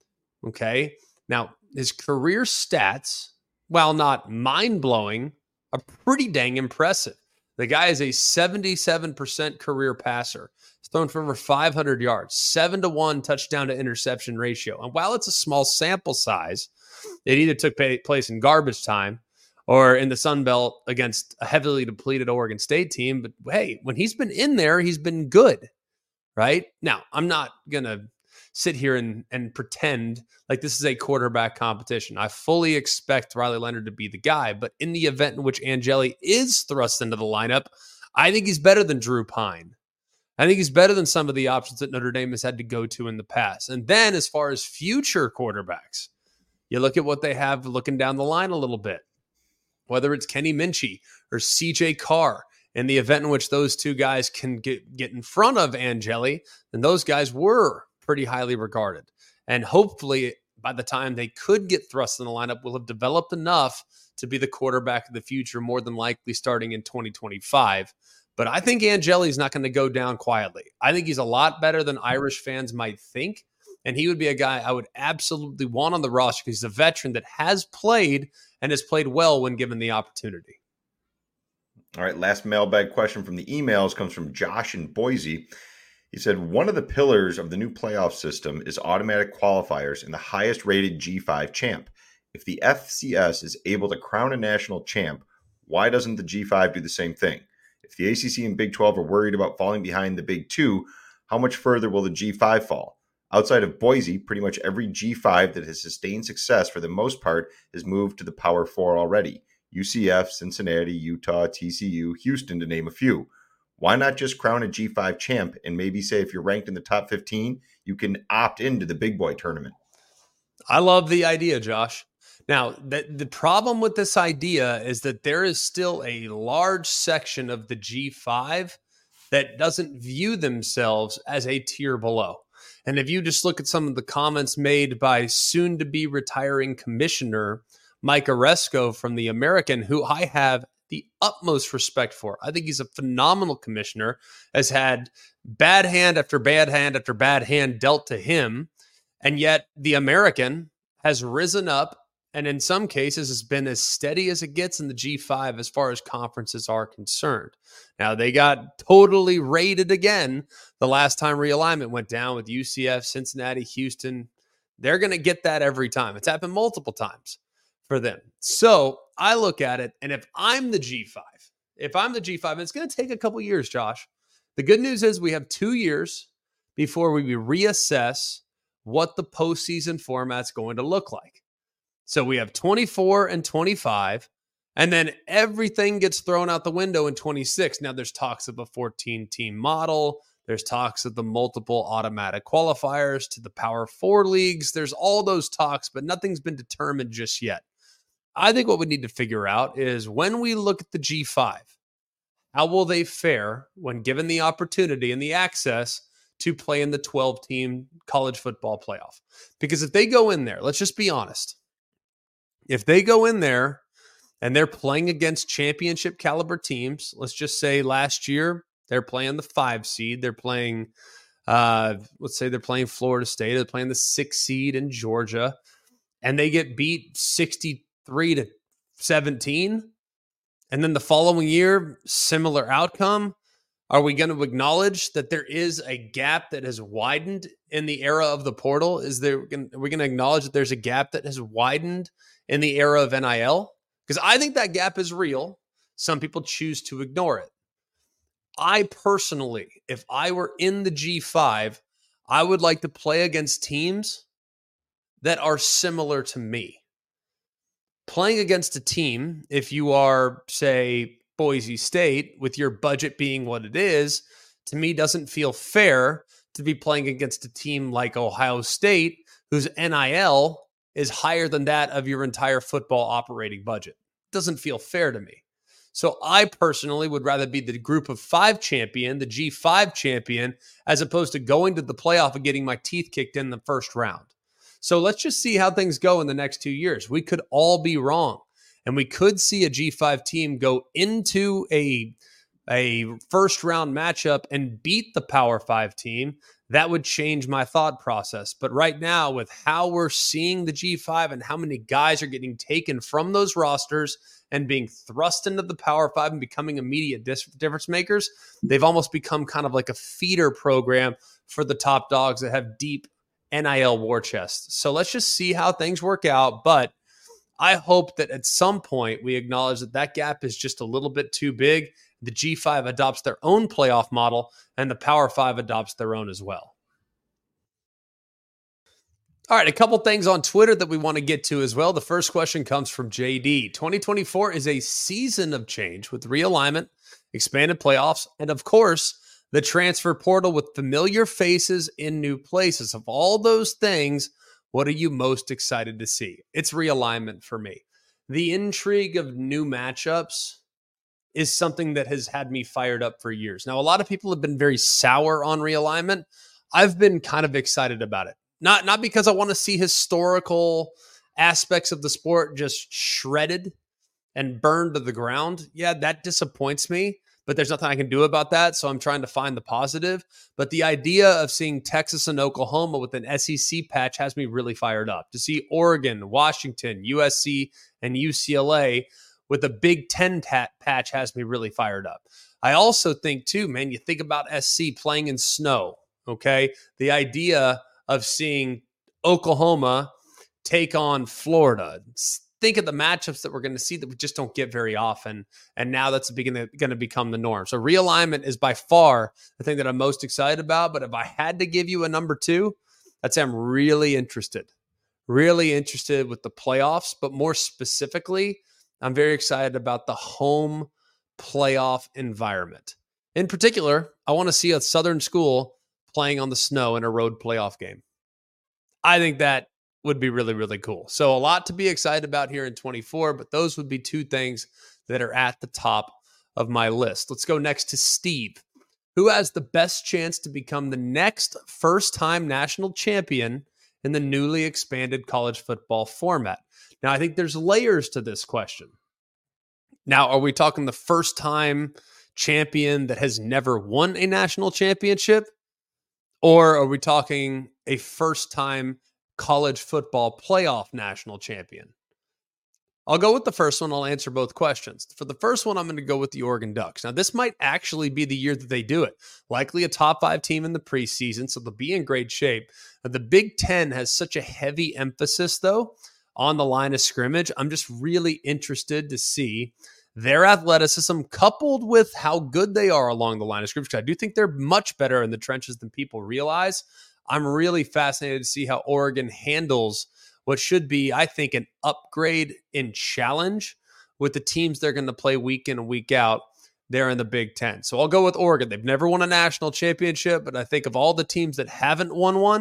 Okay? Now, his career stats, while not mind-blowing, are pretty dang impressive. The guy is a seventy-seven percent career passer. He's thrown for over five hundred yards, seven to one touchdown to interception ratio. And while it's a small sample size, it either took place in garbage time or in the Sun Belt against a heavily depleted Oregon State team. But hey, when he's been in there, he's been good, right? Now, I'm not going to sit here and, and pretend like this is a quarterback competition. I fully expect Riley Leonard to be the guy, but in the event in which Angeli is thrust into the lineup, I think he's better than Drew Pine. I think he's better than some of the options that Notre Dame has had to go to in the past. And then as far as future quarterbacks, you look at what they have looking down the line a little bit, whether it's Kenny Minchey or C J Carr. In the event in which those two guys can get, get in front of Angeli, then those guys were pretty highly regarded. And hopefully by the time they could get thrust in the lineup, will have developed enough to be the quarterback of the future, more than likely starting in twenty twenty-five. But I think Angeli is not going to go down quietly. I think he's a lot better than Irish fans might think. And he would be a guy I would absolutely want on the roster because he's a veteran that has played and has played well when given the opportunity. All right, last mailbag question from the emails comes from Josh in Boise. He said, one of the pillars of the new playoff system is automatic qualifiers and the highest rated G five champ. If the F C S is able to crown a national champ, why doesn't the G five do the same thing? If the A C C and Big twelve are worried about falling behind the Big Two, how much further will the G five fall? Outside of Boise, pretty much every G five that has sustained success for the most part has moved to the Power Four already. U C F, Cincinnati, Utah, T C U, Houston, to name a few. Why not just crown a G five champ and maybe say if you're ranked in the top fifteen, you can opt into the big boy tournament? I love the idea, Josh. Now, the, the problem with this idea is that there is still a large section of the G five that doesn't view themselves as a tier below. And if you just look at some of the comments made by soon-to-be retiring commissioner Mike Oresco from the American, who I have the utmost respect for. I think he's a phenomenal commissioner, has had bad hand after bad hand after bad hand dealt to him. And yet the American has risen up and in some cases has been as steady as it gets in the G five as far as conferences are concerned. Now, they got totally raided again the last time realignment went down with U C F, Cincinnati, Houston. They're going to get that every time. It's happened multiple times for them. So I look at it, and if I'm the G five, if I'm the G five, and it's going to take a couple years, Josh. The good news is we have two years before we reassess what the postseason format's going to look like. So we have twenty-four and twenty-five, and then everything gets thrown out the window in twenty-six. Now there's talks of a fourteen-team model. There's talks of the multiple automatic qualifiers to the Power Four leagues. There's all those talks, but nothing's been determined just yet. I think what we need to figure out is when we look at the G five, how will they fare when given the opportunity and the access to play in the twelve-team college football playoff? Because if they go in there, let's just be honest, if they go in there and they're playing against championship caliber teams, let's just say last year they're playing the five seed, they're playing, uh, let's say they're playing Florida State, they're playing the six seed in Georgia, and they get beat sixty-three to seventeen. And then the following year, similar outcome. Are we going to acknowledge that there is a gap that has widened in the era of the portal? Is there? Are we going to acknowledge that there's a gap that has widened in the era of N I L? Because I think that gap is real. Some people choose to ignore it. I personally, if I were in the G five, I would like to play against teams that are similar to me. Playing against a team, if you are, say, Boise State, with your budget being what it is, to me doesn't feel fair to be playing against a team like Ohio State, whose N I L is higher than that of your entire football operating budget. It doesn't feel fair to me. So I personally would rather be the group of five champion, the G five champion, as opposed to going to the playoff and getting my teeth kicked in the first round. So let's just see how things go in the next two years. We could all be wrong. And we could see a G five team go into a, a first round matchup and beat the Power five team. That would change my thought process. But right now, with how we're seeing the G five and how many guys are getting taken from those rosters and being thrust into the Power five and becoming immediate difference makers, they've almost become kind of like a feeder program for the top dogs that have deep N I L war chests. So let's just see how things work out. But I hope that at some point we acknowledge that that gap is just a little bit too big. The G five adopts their own playoff model and the Power five adopts their own as well. All right, a couple things on Twitter that we want to get to as well. The first question comes from J D. twenty twenty-four is a season of change with realignment, expanded playoffs, and of course, the transfer portal with familiar faces in new places. Of all those things, what are you most excited to see? It's realignment for me. The intrigue of new matchups is something that has had me fired up for years. Now, a lot of people have been very sour on realignment. I've been kind of excited about it. Not, not because I want to see historical aspects of the sport just shredded and burned to the ground. Yeah, that disappoints me, but there's nothing I can do about that. So I'm trying to find the positive. But the idea of seeing Texas and Oklahoma with an S E C patch has me really fired up. To see Oregon, Washington, U S C, and U C L A with a Big Ten tat patch has me really fired up. I also think too, man, you think about S C playing in snow, okay? The idea of seeing Oklahoma take on Florida. Think of the matchups that we're going to see that we just don't get very often. And now that's going to become the norm. So realignment is by far the thing that I'm most excited about. But if I had to give you a number two, I'd say I'm really interested, really interested with the playoffs. But more specifically, I'm very excited about the home playoff environment. In particular, I want to see a Southern school playing on the snow in a road playoff game. I think that would be really, really cool. So a lot to be excited about here in twenty-four, but those would be two things that are at the top of my list. Let's go next to Steve. Who has the best chance to become the next first-time national champion in the newly expanded college football format? Now, I think there's layers to this question. Now, are we talking the first-time champion that has never won a national championship? Or are we talking a first-time college football playoff national champion? I'll go with the first one. I'll answer both questions. For the first one, I'm going to go with the Oregon Ducks. Now, this might actually be the year that they do it. Likely a top five team in the preseason, so they'll be in great shape. The Big Ten has such a heavy emphasis, though, on the line of scrimmage. I'm just really interested to see their athleticism coupled with how good they are along the line of scrimmage. I do think they're much better in the trenches than people realize. I'm really fascinated to see how Oregon handles what should be, I think, an upgrade in challenge with the teams they're going to play week in and week out there in the Big Ten. So I'll go with Oregon. They've never won a national championship, but I think of all the teams that haven't won one,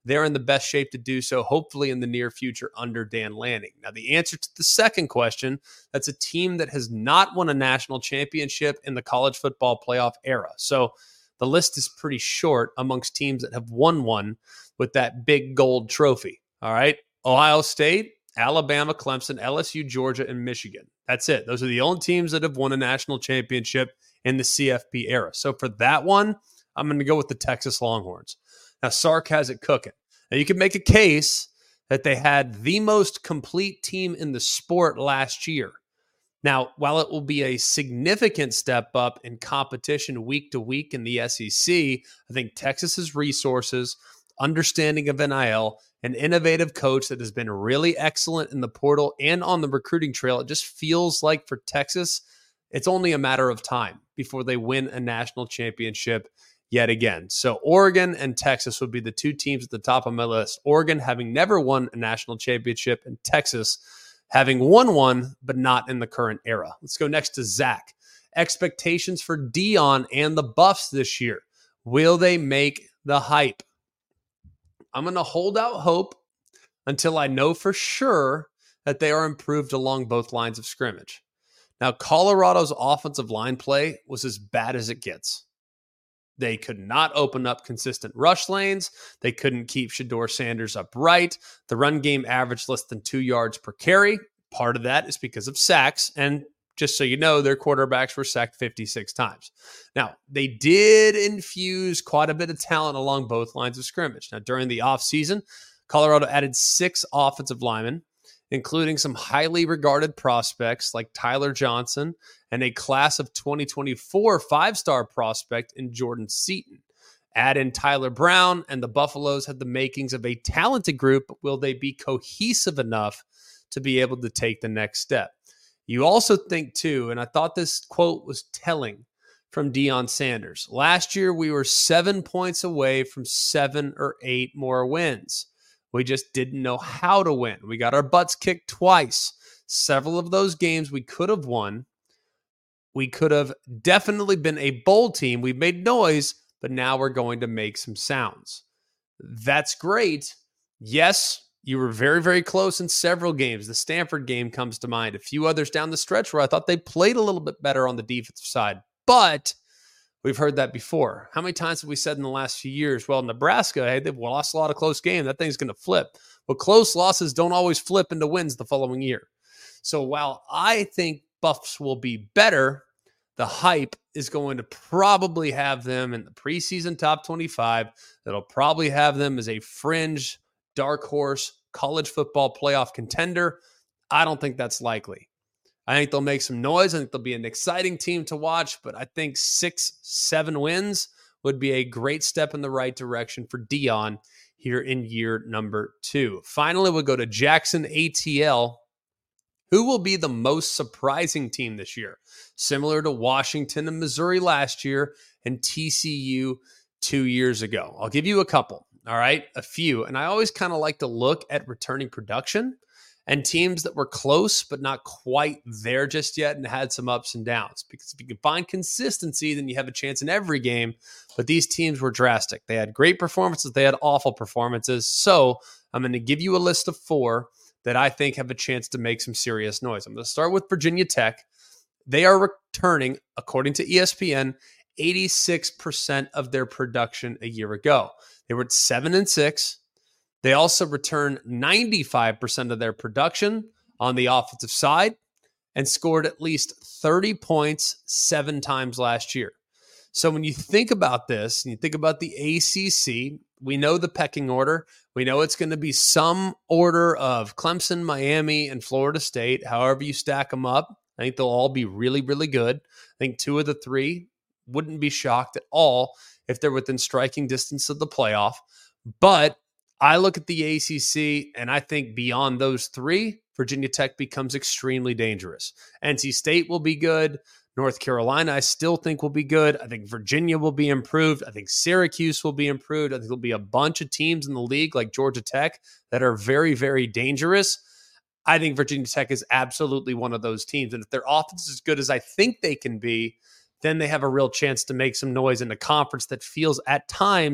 they're in the best shape to do so, hopefully in the near future under Dan Lanning. Now, the answer to the second question, that's a team that has not won a national championship in the college football playoff era. So the list is pretty short amongst teams that have won one with that big gold trophy. All right. Ohio State, Alabama, Clemson, L S U, Georgia, and Michigan. That's it. Those are the only teams that have won a national championship in the C F P era. So for that one, I'm going to go with the Texas Longhorns. Now, Sark has it cooking. Now, you can make a case that they had the most complete team in the sport last year. Now, while it will be a significant step up in competition week to week in the S E C, I think Texas's resources, understanding of N I L, an innovative coach that has been really excellent in the portal and on the recruiting trail, it just feels like for Texas, it's only a matter of time before they win a national championship yet again. So Oregon and Texas would be the two teams at the top of my list. Oregon having never won a national championship, and Texas having won one, but not in the current era. Let's go next to Zach. Expectations for Deion and the Buffs this year. Will they make the hype? I'm going to hold out hope until I know for sure that they are improved along both lines of scrimmage. Now, Colorado's offensive line play was as bad as it gets. They could not open up consistent rush lanes. They couldn't keep Shedeur Sanders upright. The run game averaged less than two yards per carry. Part of that is because of sacks. And just so you know, their quarterbacks were sacked fifty-six times. Now, they did infuse quite a bit of talent along both lines of scrimmage. Now, during the offseason, Colorado added six offensive linemen, including some highly regarded prospects like Tyler Johnson and a class of twenty twenty-four five-star prospect in Jordan Seaton. Add in Tyler Brown, and the Buffaloes had the makings of a talented group, but will they be cohesive enough to be able to take the next step? You also think, too, and I thought this quote was telling from Deion Sanders. Last year, we were seven points away from seven or eight more wins. We just didn't know how to win. We got our butts kicked twice. Several of those games we could have won. We could have definitely been a bowl team. We made noise, but now we're going to make some sounds. That's great. Yes, you were very, very close in several games. The Stanford game comes to mind. A few others down the stretch where I thought they played a little bit better on the defensive side. But we've heard that before. How many times have we said in the last few years, well, Nebraska, hey, they've lost a lot of close games. That thing's going to flip. Well, close losses don't always flip into wins the following year. So while I think Buffs will be better, the hype is going to probably have them in the preseason top twenty-five. That'll probably have them as a fringe, dark horse, college football playoff contender. I don't think that's likely. I think they'll make some noise. I think they'll be an exciting team to watch, but I think six, seven wins would be a great step in the right direction for Deion here in year number two. Finally, we'll go to Jackson A T L. Who will be the most surprising team this year? Similar to Washington and Missouri last year and T C U two years ago. I'll give you a couple, all right? A few. And I always kind of like to look at returning production and teams that were close but not quite there just yet and had some ups and downs. Because if you can find consistency, then you have a chance in every game. But these teams were drastic. They had great performances. They had awful performances. So I'm going to give you a list of four that I think have a chance to make some serious noise. I'm going to start with Virginia Tech. They are returning, according to E S P N, eighty-six percent of their production a year ago. They were at seven and six. They also return ninety-five percent of their production on the offensive side and scored at least thirty points seven times last year. So when you think about this, and you think about the A C C, we know the pecking order. We know it's going to be some order of Clemson, Miami, and Florida State. However you stack them up, I think they'll all be really, really good. I think two of the three wouldn't be shocked at all if they're within striking distance of the playoff. But I look at the A C C, and I think beyond those three, Virginia Tech becomes extremely dangerous. N C State will be good. North Carolina, I still think will be good. I think Virginia will be improved. I think Syracuse will be improved. I think there'll be a bunch of teams in the league like Georgia Tech that are very, very dangerous. I think Virginia Tech is absolutely one of those teams. And if their offense is as good as I think they can be, then they have a real chance to make some noise in a conference that feels at times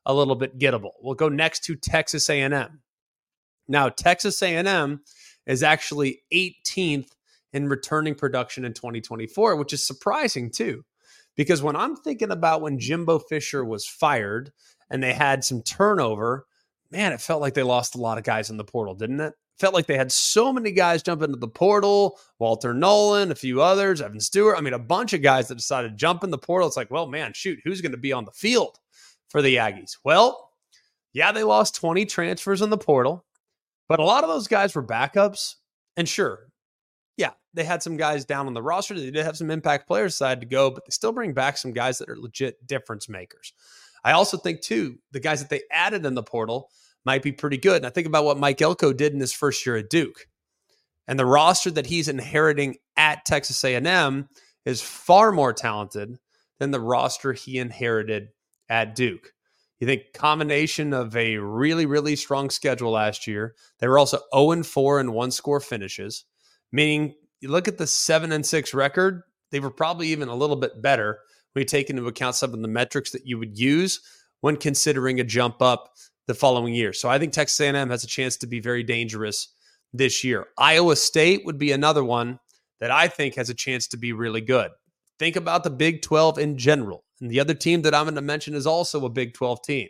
a little bit gettable. We'll go next to Texas A and M. Now, Texas A and M is actually eighteenth in returning production in twenty twenty-four, which is surprising too, because when I'm thinking about when Jimbo Fisher was fired and they had some turnover, man, it felt like they lost a lot of guys in the portal, didn't it? Felt like they had so many guys jump into the portal, Walter Nolan, a few others, Evan Stewart. I mean, a bunch of guys that decided to jump in the portal. It's like, well, man, shoot, who's going to be on the field for the Aggies? Well, yeah, they lost twenty transfers in the portal, but a lot of those guys were backups. And sure, yeah, they had some guys down on the roster. They did have some impact players decided to go, but they still bring back some guys that are legit difference makers. I also think, too, the guys that they added in the portal might be pretty good. And I think about what Mike Elko did in his first year at Duke. And the roster that he's inheriting at Texas A and M is far more talented than the roster he inherited at Duke. You think combination of a really, really strong schedule last year. They were also oh and four in one-score finishes, meaning you look at the seven and six record, they were probably even a little bit better when you take into account some of the metrics that you would use when considering a jump up the following year. So I think Texas A and M has a chance to be very dangerous this year. Iowa State would be another one that I think has a chance to be really good. Think about the Big twelve in general. And the other team that I'm going to mention is also a Big twelve team.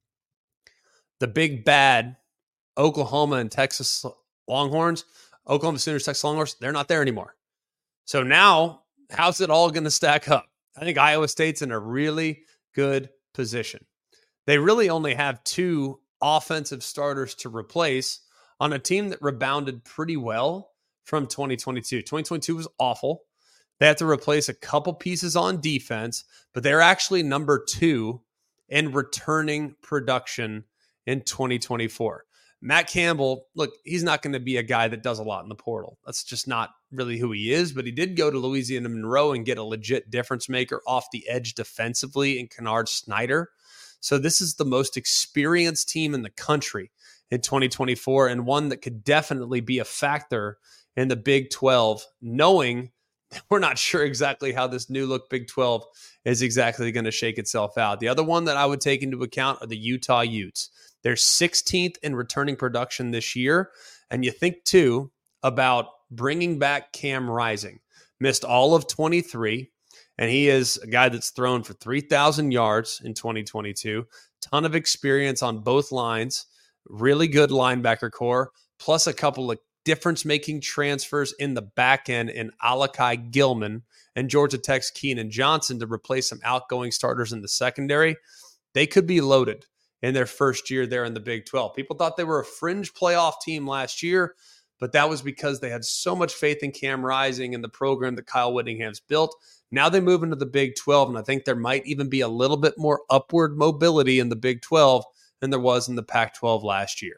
The big bad Oklahoma and Texas Longhorns, Oklahoma Sooners, Texas Longhorns, they're not there anymore. So now, how's it all going to stack up? I think Iowa State's in a really good position. They really only have two offensive starters to replace on a team that rebounded pretty well from twenty twenty-two. twenty twenty-two was awful. They had to replace a couple pieces on defense, but they're actually number two in returning production in twenty twenty-four. Matt Campbell, look, he's not going to be a guy that does a lot in the portal. That's just not really who he is, but he did go to Louisiana Monroe and get a legit difference maker off the edge defensively in Kennard Snyder. So this is the most experienced team in the country in twenty twenty-four, and one that could definitely be a factor in the Big twelve, knowing we're not sure exactly how this new look Big twelve is exactly going to shake itself out. The other one that I would take into account are the Utah Utes. They're sixteenth in returning production this year. And you think, too, about bringing back Cam Rising. Missed all of twenty-three, and he is a guy that's thrown for three thousand yards in twenty twenty-two. Ton of experience on both lines. Really good linebacker core, plus a couple of difference-making transfers in the back end in Alakai Gilman and Georgia Tech's Keenan Johnson to replace some outgoing starters in the secondary. They could be loaded in their first year there in the Big twelve. People thought they were a fringe playoff team last year, but that was because they had so much faith in Cam Rising and the program that Kyle Whittingham's built. Now they move into the Big twelve, and I think there might even be a little bit more upward mobility in the Big twelve than there was in the Pac twelve last year.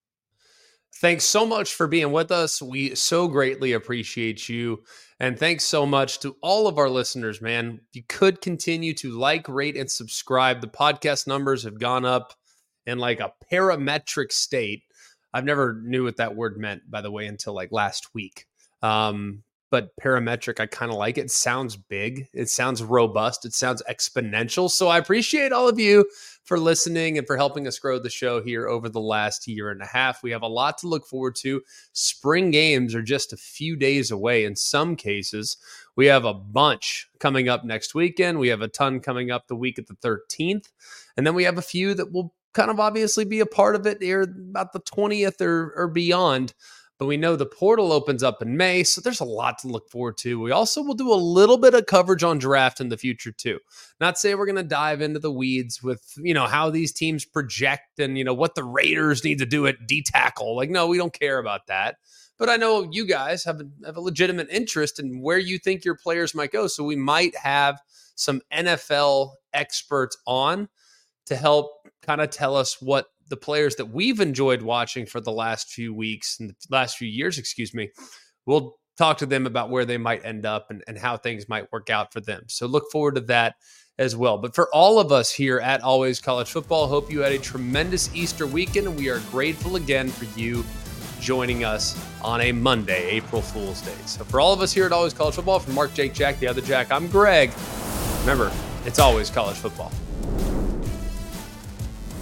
Thanks so much for being with us. We so greatly appreciate you. And thanks so much to all of our listeners, man. You could continue to like, rate, and subscribe. The podcast numbers have gone up in like a parametric state. I've never knew what that word meant, by the way, until like last week. Um, but parametric, I kind of like it. It sounds big. It sounds robust. It sounds exponential. So I appreciate all of you for listening and for helping us grow the show here over the last year and a half. We have a lot to look forward to. Spring games are just a few days away in some cases. We have a bunch coming up next weekend. We have a ton coming up the week of the thirteenth. And then we have a few that will kind of obviously be a part of it here about the twentieth or, or beyond. But we know the portal opens up in May, so there's a lot to look forward to. We also will do a little bit of coverage on draft in the future too. Not say we're going to dive into the weeds with, you know, how these teams project and, you know, what the Raiders need to do at D-tackle. Like, no, we don't care about that. But I know you guys have a, have a legitimate interest in where you think your players might go. So we might have some N F L experts on to help kind of tell us what the players that we've enjoyed watching for the last few weeks and the last few years, excuse me, we'll talk to them about where they might end up and, and how things might work out for them. So look forward to that as well. But for all of us here at Always College Football, hope you had a tremendous Easter weekend, and we are grateful again for you joining us on a Monday, April Fool's Day. So for all of us here at Always College Football, from Mark, Jake, Jack, the other Jack, I'm Greg. Remember, it's always college football.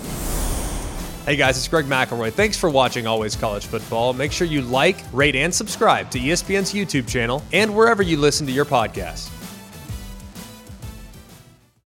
Hey guys, it's Greg McElroy. Thanks for watching Always College Football. Make sure you like, rate, and subscribe to E S P N's YouTube channel and wherever you listen to your podcasts.